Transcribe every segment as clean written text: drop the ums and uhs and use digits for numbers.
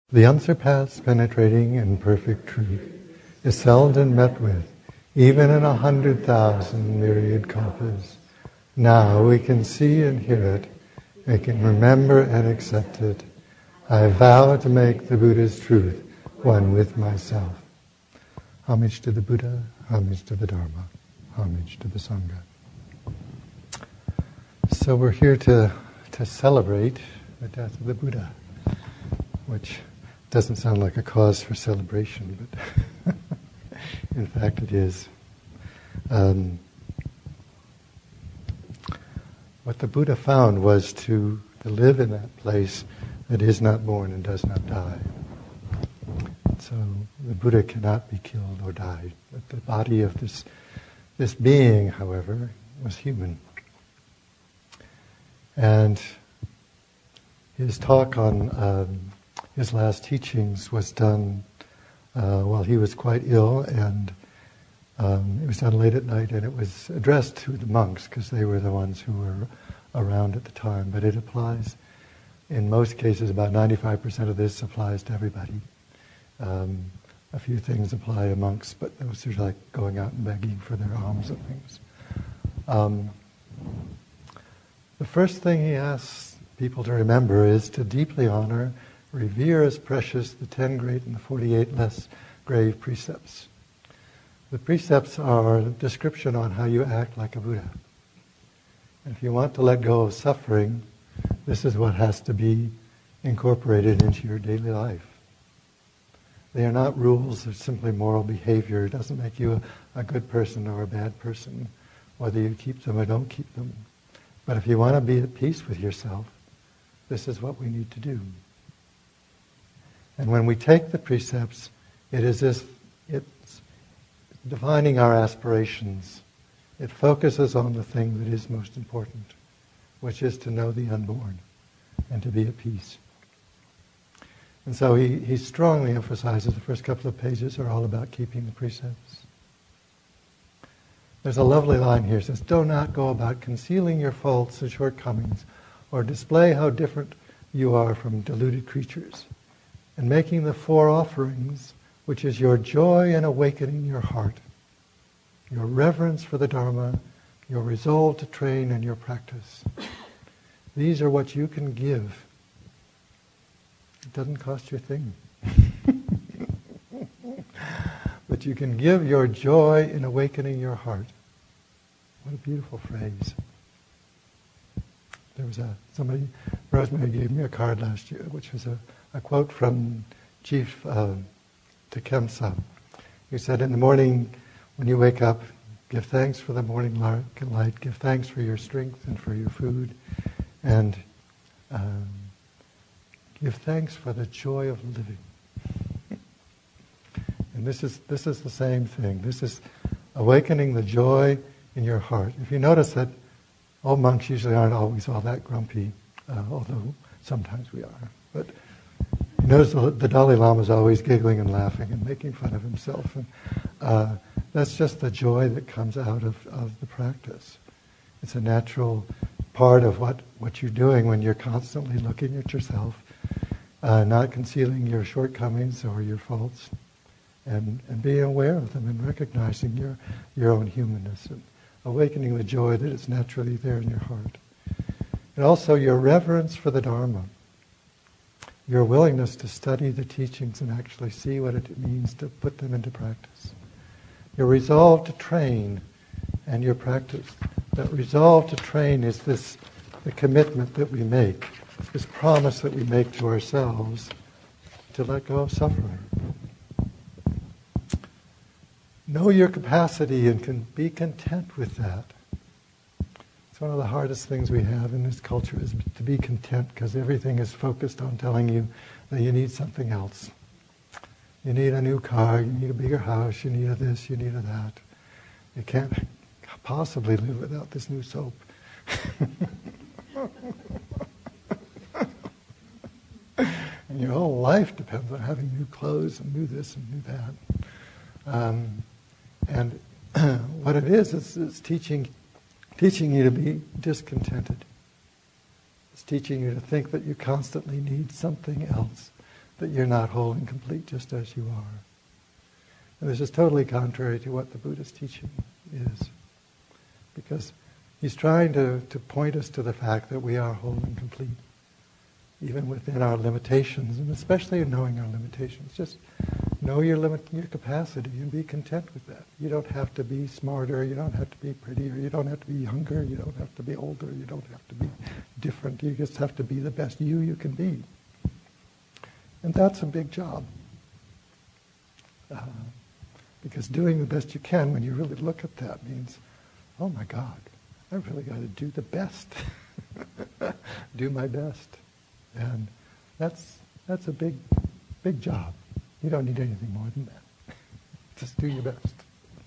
The unsurpassed, penetrating, and perfect truth is seldom met with, even in 100,000 myriad kalpas. Now we can see and hear it, we can remember and accept it. I vow to make the Buddha's truth one with myself. Homage to the Buddha, homage to the Dharma, homage to the Sangha. So we're here to celebrate the death of the Buddha, which doesn't sound like a cause for celebration, but in fact it is. What the Buddha found was to live in that place that is not born and does not die. So the Buddha cannot be killed or die. But the body of this being, however, was human. And his talk on his last teachings was done while he was quite ill, and it was done late at night, and it was addressed to the monks because they were the ones who were around at the time. But it applies, in most cases, about 95% of this applies to everybody. A few things apply to monks, but those are like going out and begging for their alms and things. The first thing he asks people to remember is to deeply honor, revere as precious the 10 great and the 48 less grave precepts. The precepts are a description on how you act like a Buddha. And if you want to let go of suffering, this is what has to be incorporated into your daily life. They are not rules, they're simply moral behavior. It doesn't make you a good person or a bad person, whether you keep them or don't keep them. But if you want to be at peace with yourself, this is what we need to do. And when we take the precepts, it is as it's defining our aspirations. It focuses on the thing that is most important, which is to know the unborn and to be at peace. And so he strongly emphasizes the first couple of pages are all about keeping the precepts. There's a lovely line here. It says, "Do not go about concealing your faults and shortcomings or display how different you are from deluded creatures, and making the 4 offerings, which is your joy in awakening your heart, your reverence for the Dharma, your resolve to train, and your practice. These are what you can give. It doesn't cost you a thing. But you can give your joy in awakening your heart." What a beautiful phrase. There was somebody, Rosemary gave me a card last year, which was a quote from Chief Tecumseh. He said, "In the morning, when you wake up, give thanks for the morning light, give thanks for your strength and for your food, and give thanks for the joy of living." And this is the same thing. This is awakening the joy in your heart. If you notice that all monks usually aren't always all that grumpy, although sometimes we are. But you notice the Dalai Lama is always giggling and laughing and making fun of himself. And that's just the joy that comes out of the practice. It's a natural part of what you're doing when you're constantly looking at yourself, not concealing your shortcomings or your faults, and being aware of them and recognizing your own humanness and awakening the joy that is naturally there in your heart. And also your reverence for the Dharma, your willingness to study the teachings and actually see what it means to put them into practice. Your resolve to train and your practice. That resolve to train is the commitment that we make, this promise that we make to ourselves to let go of suffering. Know your capacity and can be content with that. It's one of the hardest things we have in this culture is to be content, because everything is focused on telling you that you need something else. You need a new car, you need a bigger house, you need a this, you need a that. You can't possibly live without this new soap. And your whole life depends on having new clothes and new this and new that. And what it is teaching you to be discontented. It's teaching you to think that you constantly need something else that you're not whole and complete just as you are. And this is totally contrary to what the Buddha's teaching is. Because he's trying to point us to the fact that we are whole and complete, even within our limitations, and especially in knowing our limitations. Just know your capacity and be content with that. You don't have to be smarter, you don't have to be prettier, you don't have to be younger, you don't have to be older, you don't have to be different. You just have to be the best you can be. And that's a big job. Because doing the best you can, when you really look at that, means, oh my God, I've really got to do the best. Do my best. And that's a big job. You don't need anything more than that. Just do your best.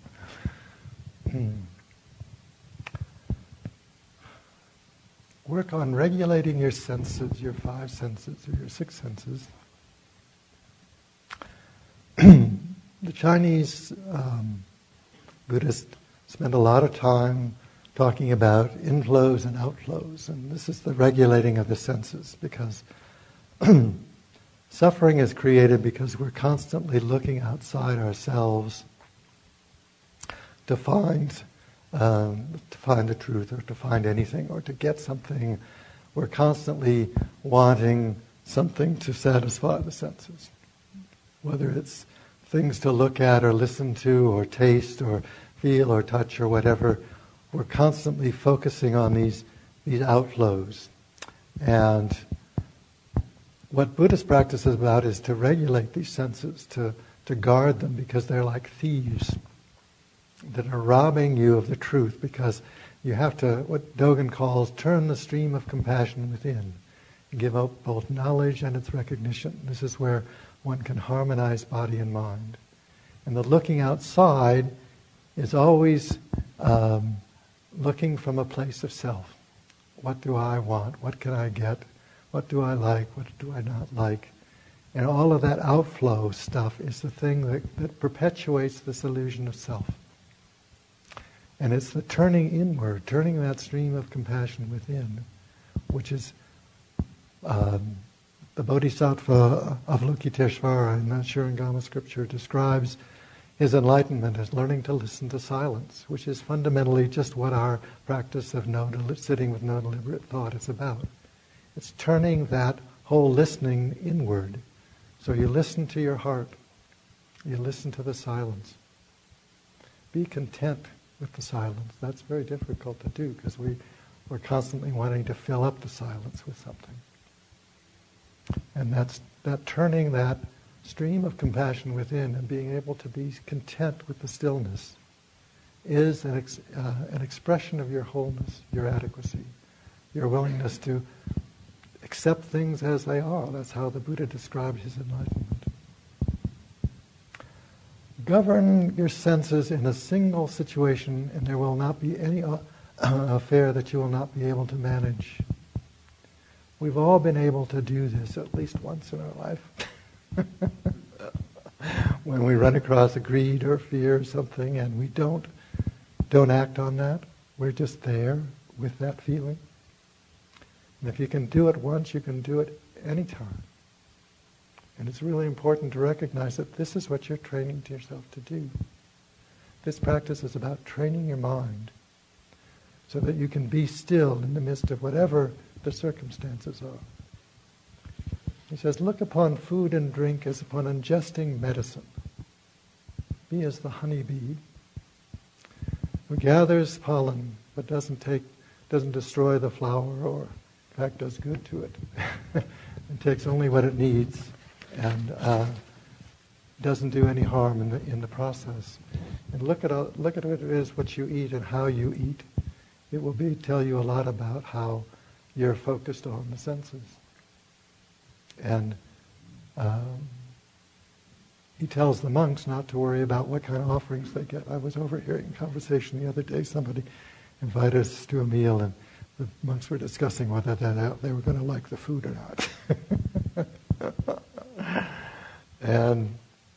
Work on regulating your senses, your 5 senses, or your 6 senses. The Chinese Buddhists spend a lot of time talking about inflows and outflows, and this is the regulating of the senses, because suffering is created because we're constantly looking outside ourselves to find the truth, or to find anything, or to get something. We're constantly wanting something to satisfy the senses, whether it's things to look at or listen to or taste or feel or touch or whatever. We're constantly focusing on these outflows. And what Buddhist practice is about is to regulate these senses, to guard them, because they're like thieves that are robbing you of the truth, because you have to, what Dogen calls, turn the stream of compassion within. Give up both knowledge and its recognition. This is where one can harmonize body and mind. And the looking outside is always looking from a place of self. What do I want? What can I get? What do I like? What do I not like? And all of that outflow stuff is the thing that perpetuates this illusion of self. And it's the turning inward, turning that stream of compassion within, which is the Bodhisattva Avalokiteshvara in that Shurangama scripture describes his enlightenment as learning to listen to silence, which is fundamentally just what our practice of sitting with no deliberate thought is about. It's turning that whole listening inward. So you listen to your heart. You listen to the silence. Be content with the silence. That's very difficult to do, because we're constantly wanting to fill up the silence with something. And that turning that stream of compassion within and being able to be content with the stillness is an expression of your wholeness, your adequacy, your willingness to accept things as they are. That's how the Buddha described his enlightenment. Govern your senses in a single situation, and there will not be any affair that you will not be able to manage. We've all been able to do this at least once in our life. When we run across a greed or fear or something and we don't act on that, we're just there with that feeling. And if you can do it once, you can do it anytime. And it's really important to recognize that this is what you're training yourself to do. This practice is about training your mind so that you can be still in the midst of whatever the circumstances are. He says, look upon food and drink as upon ingesting medicine. Be as the honeybee who gathers pollen but doesn't destroy the flower, or in fact does good to it. It takes only what it needs and doesn't do any harm in the process. And look at what it is, what you eat and how you eat. It will tell you a lot about how you're focused on the senses. And he tells the monks not to worry about what kind of offerings they get. I was overhearing a conversation the other day. Somebody invited us to a meal, and the monks were discussing whether they were going to like the food or not. And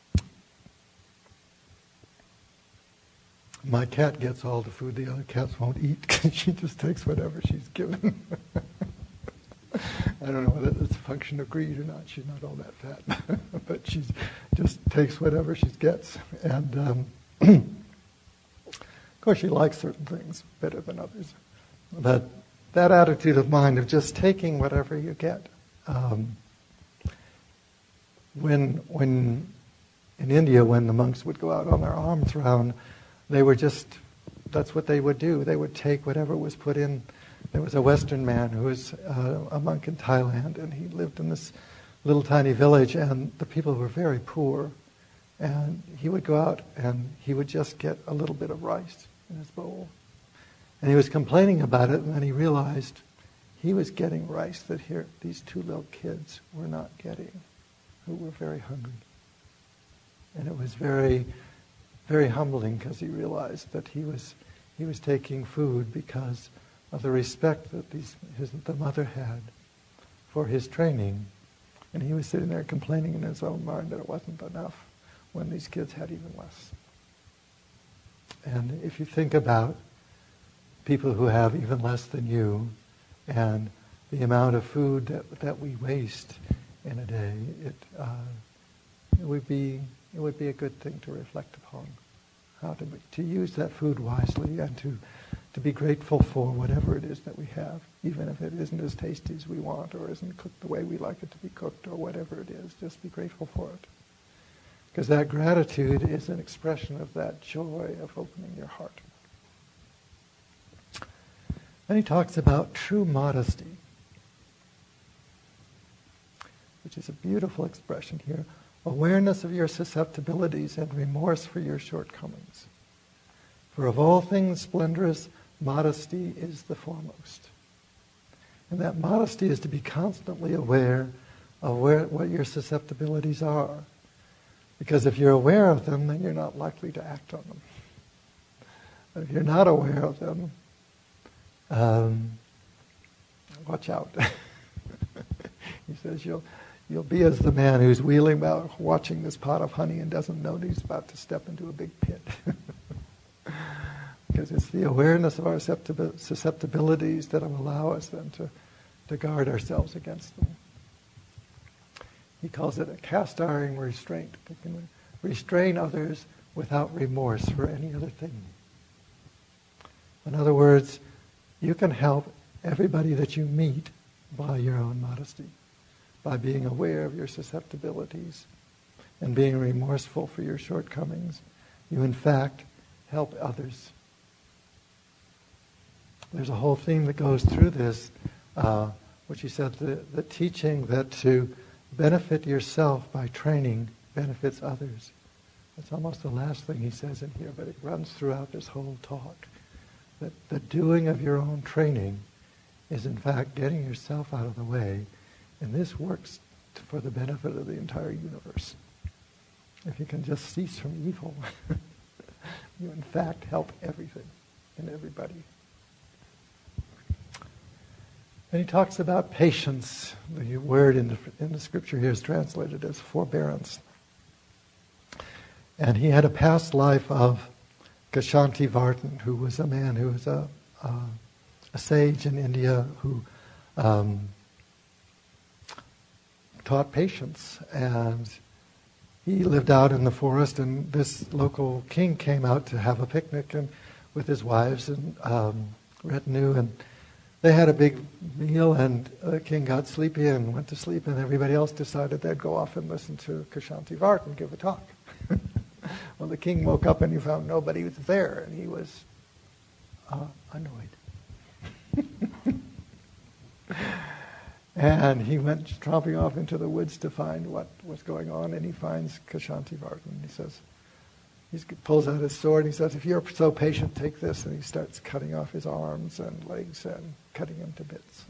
my cat gets all the food the other cats won't eat, because she just takes whatever she's given. I don't know whether it's a function of greed or not. She's not all that fat, but she just takes whatever she gets. And of course, she likes certain things better than others. But that attitude of mind of just taking whatever you get. When in India, when the monks would go out on their alms round, that's what they would do. They would take whatever was put in. There was a Western man who was a monk in Thailand, and he lived in this little tiny village, and the people were very poor. And he would go out, and he would just get a little bit of rice in his bowl. And he was complaining about it, and then he realized he was getting rice that these two little kids were not getting, who were very hungry. And it was very, very humbling, because he realized that he was taking food because of the respect that the mother had for his training. And he was sitting there complaining in his own mind that it wasn't enough when these kids had even less. And if you think about people who have even less than you, and the amount of food that we waste in a day, it would be a good thing to reflect upon, how to use that food wisely, and to be grateful for whatever it is that we have, even if it isn't as tasty as we want, or isn't cooked the way we like it to be cooked, or whatever it is. Just be grateful for it. Because that gratitude is an expression of that joy of opening your heart. Then he talks about true modesty, which is a beautiful expression here. Awareness of your susceptibilities and remorse for your shortcomings. For of all things splendorous, modesty is the foremost. And that modesty is to be constantly aware of what your susceptibilities are. Because if you're aware of them, then you're not likely to act on them. But if you're not aware of them, watch out. He says you'll be as the man who's wheeling about watching this pot of honey and doesn't know that he's about to step into a big pit. Because it's the awareness of our susceptibilities that will allow us then to guard ourselves against them. He calls it a cast iron restraint. We can restrain others without remorse for any other thing. In other words, you can help everybody that you meet by your own modesty, by being aware of your susceptibilities and being remorseful for your shortcomings. You, in fact, help others. There's a whole theme that goes through this, which he said, the teaching that to benefit yourself by training benefits others. That's almost the last thing he says in here, but it runs throughout this whole talk. That the doing of your own training is in fact getting yourself out of the way, and this works for the benefit of the entire universe. If you can just cease from evil, you in fact help everything and everybody. And he talks about patience. The word in the scripture here is translated as forbearance. And he had a past life of Kshanti Vartan, who was a man who was a sage in India who taught patience. And he lived out in the forest, and this local king came out to have a picnic and with his wives and retinue, and they had a big meal, and the king got sleepy and went to sleep, and everybody else decided they'd go off and listen to Kshanti Vartan give a talk. Well, the king woke up and he found nobody was there, and he was annoyed. And he went tromping off into the woods to find what was going on, and he finds Kshanti Vartan. He says, he pulls out his sword and he says, if you're so patient, take this. And he starts cutting off his arms and legs and cutting him to bits.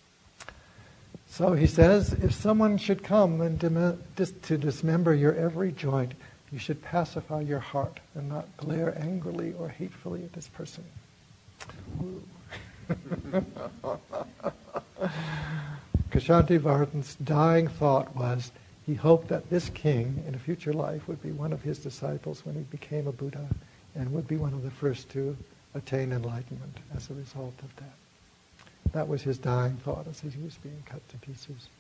So he says, if someone should come and to dismember your every joint, you should pacify your heart and not glare angrily or hatefully at this person. Kshanti Vartan's dying thought was, he hoped that this king in a future life would be one of his disciples when he became a Buddha, and would be one of the first to attain enlightenment as a result of that. That was his dying thought as he was being cut to pieces.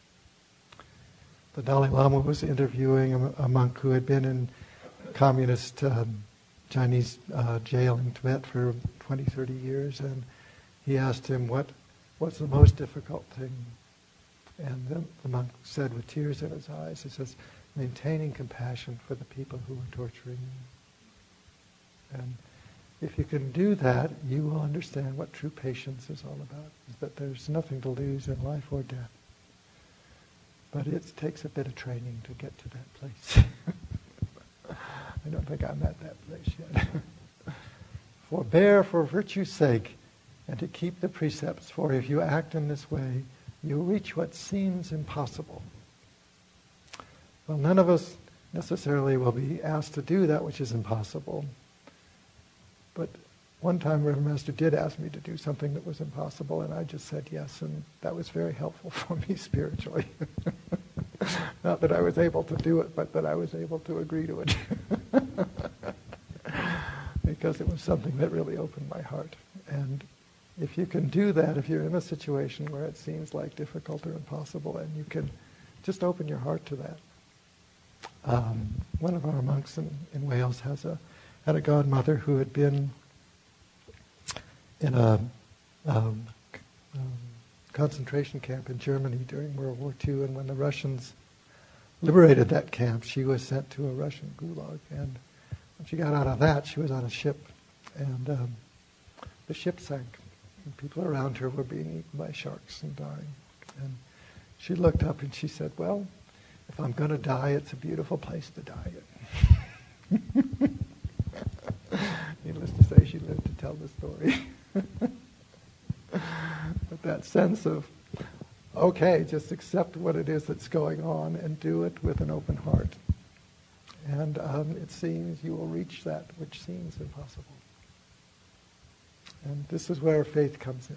The Dalai Lama was interviewing a monk who had been in communist Chinese jail in Tibet for 20, 30 years, and he asked him what's the most difficult thing. And the monk said with tears in his eyes, he says, maintaining compassion for the people who are torturing you. And if you can do that, you will understand what true patience is all about, is that there's nothing to lose in life or death. But it takes a bit of training to get to that place. I don't think I'm at that place yet. Forbear for virtue's sake, and to keep the precepts, for if you act in this way, you reach what seems impossible. Well, none of us necessarily will be asked to do that which is impossible. But one time Reverend Master did ask me to do something that was impossible, and I just said yes, and that was very helpful for me spiritually. Not that I was able to do it, but that I was able to agree to it. Because it was something that really opened my heart. And if you can do that, if you're in a situation where it seems like difficult or impossible, and you can just open your heart to that. One of our monks in Wales had a godmother who had been in a concentration camp in Germany during World War II, and when the Russians liberated that camp, she was sent to a Russian gulag. And when she got out of that, she was on a ship, and the ship sank. And people around her were being eaten by sharks and dying. And she looked up and she said, well, if I'm going to die, it's a beautiful place to die in. Needless to say, she lived to tell the story. But that sense of, okay, just accept what it is that's going on and do it with an open heart. And it seems you will reach that which seems impossible. And this is where faith comes in.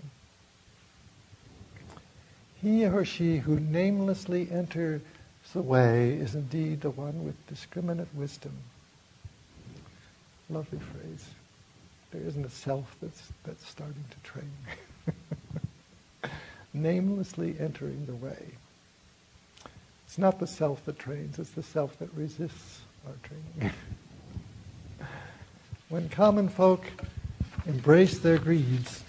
He or she who namelessly enters the way is indeed the one with discriminate wisdom. Lovely phrase. There isn't a self that's starting to train. Namelessly entering the way. It's not the self that trains, it's the self that resists our training. When common folk embrace their greeds,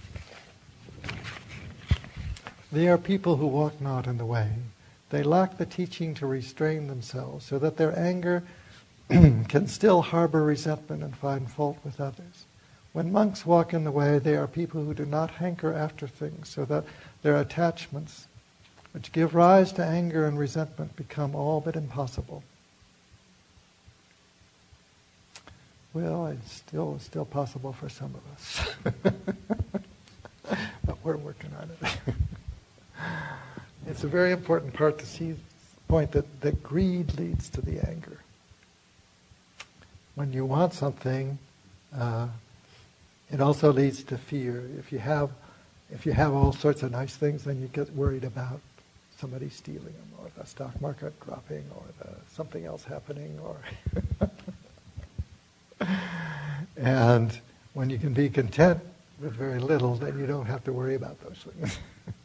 they are people who walk not in the way. They lack the teaching to restrain themselves, so that their anger can still harbor resentment and find fault with others. When monks walk in the way, they are people who do not hanker after things, so that their attachments, which give rise to anger and resentment, become all but impossible. Well, it's still possible for some of us. But we're working on it. It's a very important part to see the point that greed leads to the anger. When you want something, it also leads to fear. If you have all sorts of nice things, then you get worried about somebody stealing them, or the stock market dropping, or something else happening, or and when you can be content with very little, then you don't have to worry about those things.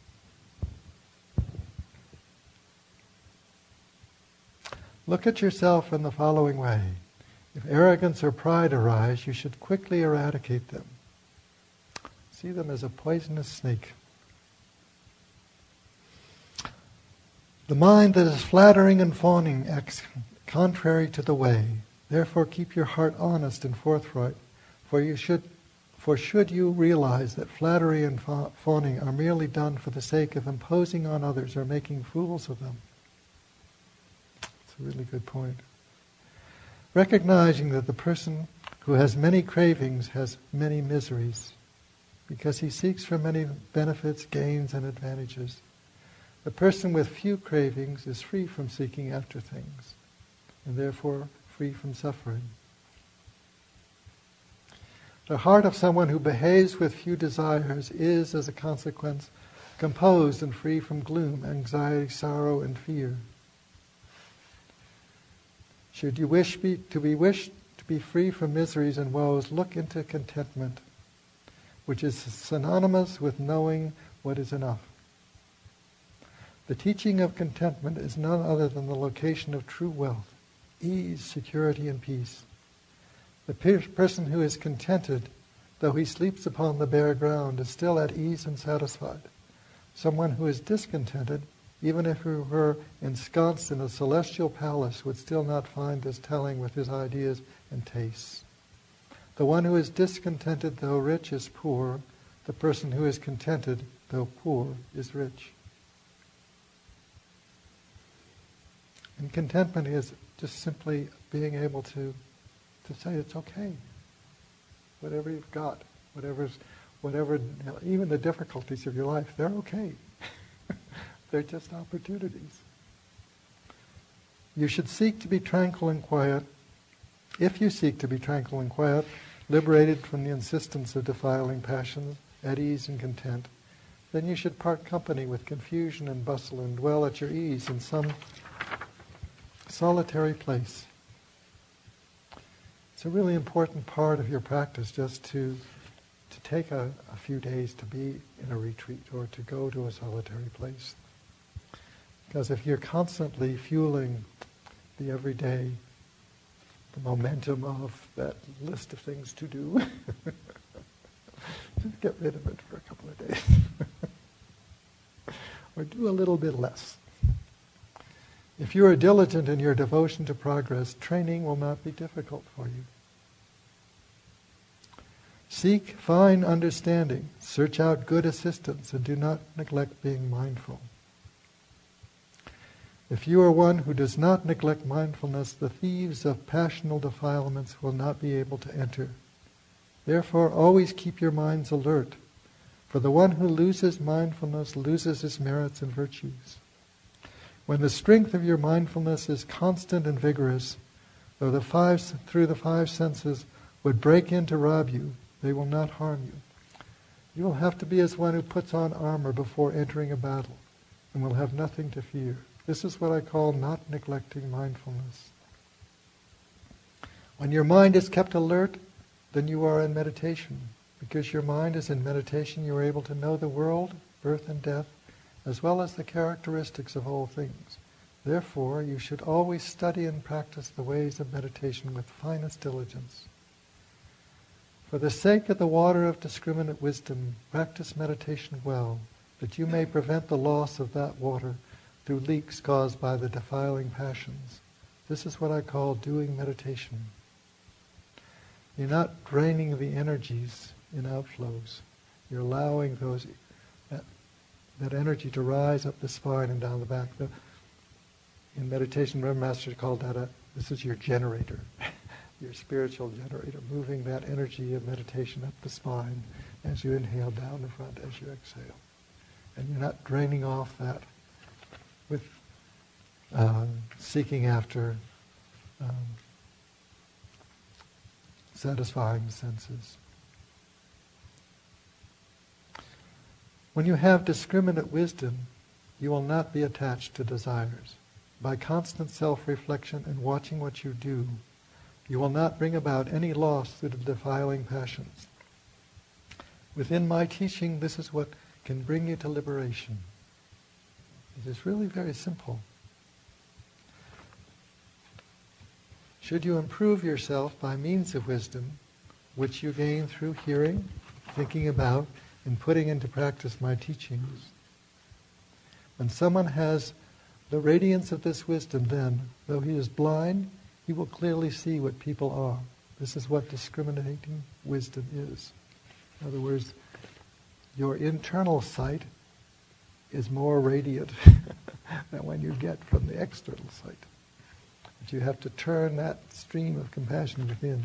Look at yourself in the following way. If arrogance or pride arise, you should quickly eradicate them. See them as a poisonous snake. The mind that is flattering and fawning acts contrary to the way. Therefore keep your heart honest and forthright, for should you realize that flattery and fawning are merely done for the sake of imposing on others or making fools of them. It's a really good point. Recognizing that the person who has many cravings has many miseries, because he seeks for many benefits, gains, and advantages. The person with few cravings is free from seeking after things, and therefore free from suffering. The heart of someone who behaves with few desires is, as a consequence, composed and free from gloom, anxiety, sorrow, and fear. Should you wish to be free from miseries and woes, look into contentment, which is synonymous with knowing what is enough. The teaching of contentment is none other than the location of true wealth, ease, security, and peace. The person who is contented, though he sleeps upon the bare ground, is still at ease and satisfied. Someone who is discontented, even if he were ensconced in a celestial palace, would still not find this telling with his ideas and tastes. The one who is discontented, though rich, is poor. The person who is contented, though poor, is rich. And contentment is just simply being able to say it's okay. Whatever you've got, whatever, even the difficulties of your life, they're okay. They're just opportunities. You should seek to be tranquil and quiet. If you seek to be tranquil and quiet, liberated from the insistence of defiling passions, at ease and content, then you should part company with confusion and bustle and dwell at your ease in some solitary place. It's a really important part of your practice just to take a few days to be in a retreat or to go to a solitary place. Because if you're constantly fueling the everyday, the momentum of that list of things to do, just get rid of it for a couple of days. Or do a little bit less. If you are diligent in your devotion to progress, training will not be difficult for you. Seek fine understanding, search out good assistance, and do not neglect being mindful. If you are one who does not neglect mindfulness, the thieves of passional defilements will not be able to enter. Therefore, always keep your minds alert, for the one who loses mindfulness loses his merits and virtues. When the strength of your mindfulness is constant and vigorous, though through the five senses would break in to rob you, they will not harm you. You will have to be as one who puts on armor before entering a battle, and will have nothing to fear. This is what I call not neglecting mindfulness. When your mind is kept alert, then you are in meditation. Because your mind is in meditation, you are able to know the world, birth and death, as well as the characteristics of all things. Therefore, you should always study and practice the ways of meditation with finest diligence. For the sake of the water of discriminate wisdom, practice meditation well, that you may prevent the loss of that water through leaks caused by the defiling passions. This is what I call doing meditation. You're not draining the energies in outflows. You're allowing that energy to rise up the spine and down the back. In meditation, Reverend Master called that this is your generator, your spiritual generator, moving that energy of meditation up the spine as you inhale down the front, as you exhale. And you're not draining off that with seeking after satisfying the senses. When you have discriminate wisdom, you will not be attached to desires. By constant self-reflection and watching what you do, you will not bring about any loss through the defiling passions. Within my teaching, this is what can bring you to liberation. It is really very simple. Should you improve yourself by means of wisdom, which you gain through hearing, thinking about, and putting into practice my teachings, when someone has the radiance of this wisdom, then, though he is blind, he will clearly see what people are. This is what discriminating wisdom is. In other words, your internal sight is more radiant than when you get from the external sight. But you have to turn that stream of compassion within.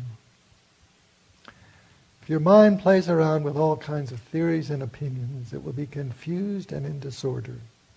If your mind plays around with all kinds of theories and opinions, it will be confused and in disorder.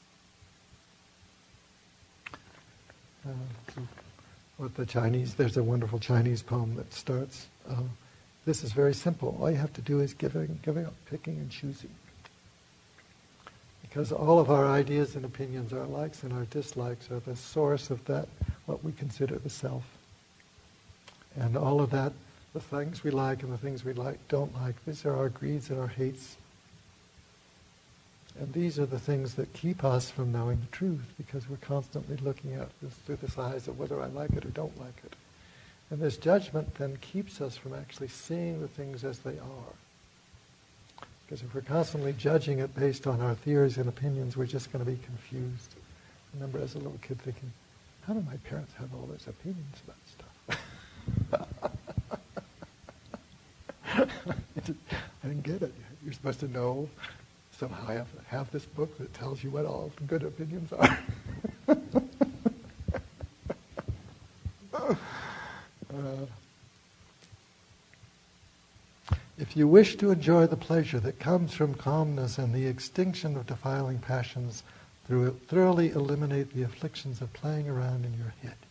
There's a wonderful Chinese poem that starts, this is very simple. All you have to do is giving up, picking and choosing. Because all of our ideas and opinions, our likes and our dislikes, are the source of that, what we consider the self. And all of that, the things we like and the things we don't like, these are our greeds and our hates. And these are the things that keep us from knowing the truth, because we're constantly looking at this through the eyes of whether I like it or don't like it. And this judgment then keeps us from actually seeing the things as they are. Because if we're constantly judging it based on our theories and opinions, we're just going to be confused. I remember as a little kid thinking, how do my parents have all those opinions about stuff? I didn't get it. You're supposed to know. Somehow I have this book that tells you what all the good opinions are. If you wish to enjoy the pleasure that comes from calmness and the extinction of defiling passions, thoroughly eliminate the afflictions of playing around in your head.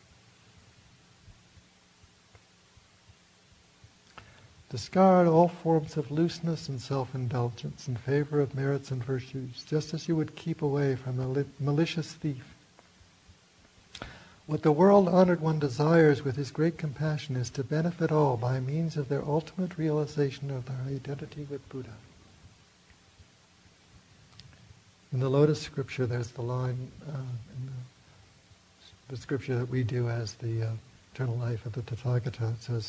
Discard all forms of looseness and self-indulgence in favor of merits and virtues, just as you would keep away from a malicious thief. What the world-honored one desires with his great compassion is to benefit all by means of their ultimate realization of their identity with Buddha. In the Lotus Scripture, there's the line in the scripture that we do as the eternal life of the Tathagata. It says,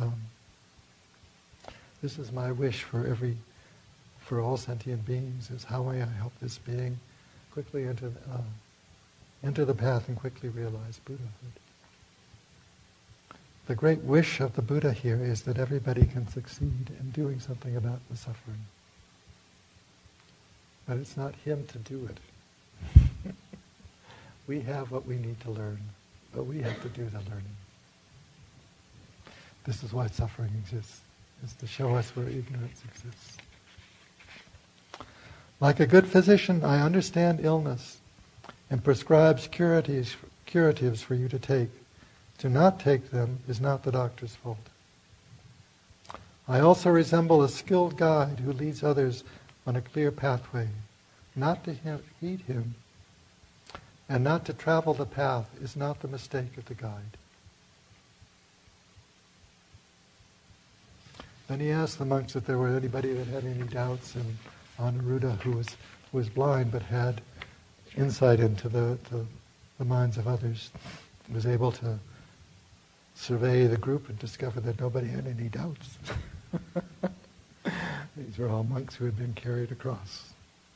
this is my wish for all sentient beings, is how may I help this being quickly enter the path and quickly realize Buddhahood. The great wish of the Buddha here is that everybody can succeed in doing something about the suffering. But it's not him to do it. We have what we need to learn, but we have to do the learning. This is why suffering exists, is to show us where ignorance exists. Like a good physician, I understand illness and prescribes curatives for you to take. To not take them is not the doctor's fault. I also resemble a skilled guide who leads others on a clear pathway. Not to heed him and not to travel the path is not the mistake of the guide. Then he asked the monks if there were anybody that had any doubts, and Anuruddha, who was blind but had insight into the minds of others, was able to survey the group and discover that nobody had any doubts. These were all monks who had been carried across.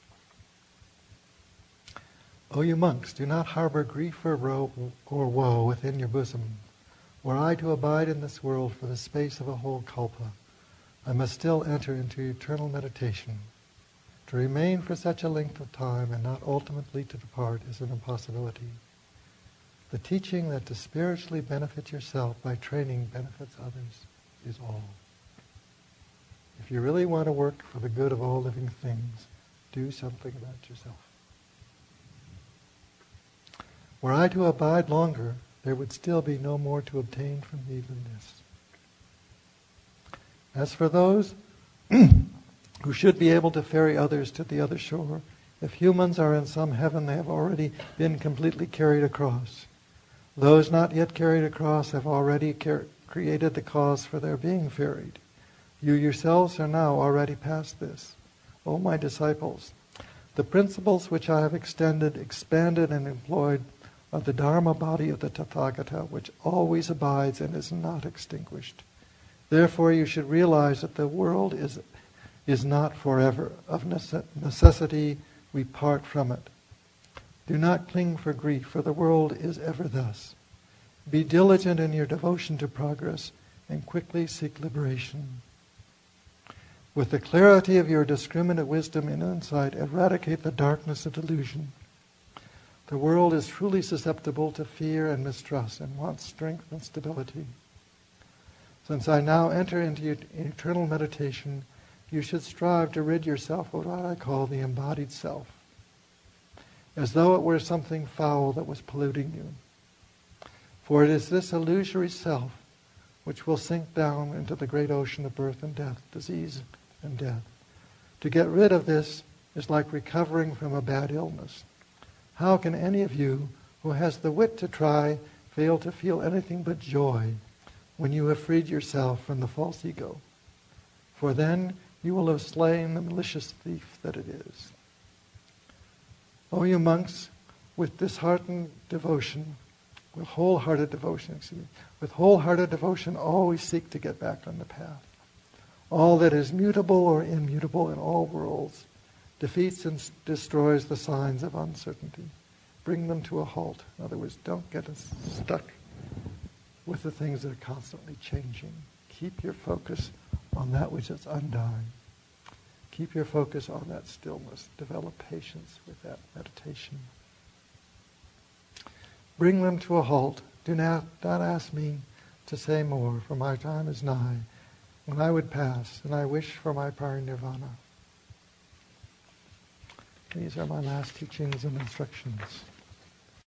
O you monks, do not harbor grief or woe within your bosom. Were I to abide in this world for the space of a whole kalpa, I must still enter into eternal meditation. To remain for such a length of time and not ultimately to depart is an impossibility. The teaching that to spiritually benefit yourself by training benefits others is all. If you really want to work for the good of all living things, do something about yourself. Were I to abide longer, there would still be no more to obtain from me than this. As for those who should be able to ferry others to the other shore, if humans are in some heaven, they have already been completely carried across. Those not yet carried across have already created the cause for their being ferried. You yourselves are now already past this. O my disciples, the principles which I have expanded and employed are the Dharma body of the Tathagata, which always abides and is not extinguished. Therefore you should realize that the world is not forever. Of necessity we part from it. Do not cling for grief, for the world is ever thus. Be diligent in your devotion to progress and quickly seek liberation. With the clarity of your discriminate wisdom and insight, eradicate the darkness of delusion. The world is truly susceptible to fear and mistrust and wants strength and stability. Since I now enter into eternal meditation, you should strive to rid yourself of what I call the embodied self, as though it were something foul that was polluting you. For it is this illusory self which will sink down into the great ocean of birth and death, disease and death. To get rid of this is like recovering from a bad illness. How can any of you who has the wit to try fail to feel anything but joy when you have freed yourself from the false ego? For then you will have slain the malicious thief that it is. O you monks, with disheartened devotion, with wholehearted devotion, with wholehearted devotion, always seek to get back on the path. All that is mutable or immutable in all worlds defeats and destroys the signs of uncertainty. Bring them to a halt. In other words, don't get us stuck with the things that are constantly changing. Keep your focus on that which is undying. Keep your focus on that stillness. Develop patience with that meditation. Bring them to a halt. Do not ask me to say more, for my time is nigh, when I would pass, and I wish for my parinirvana. These are my last teachings and instructions.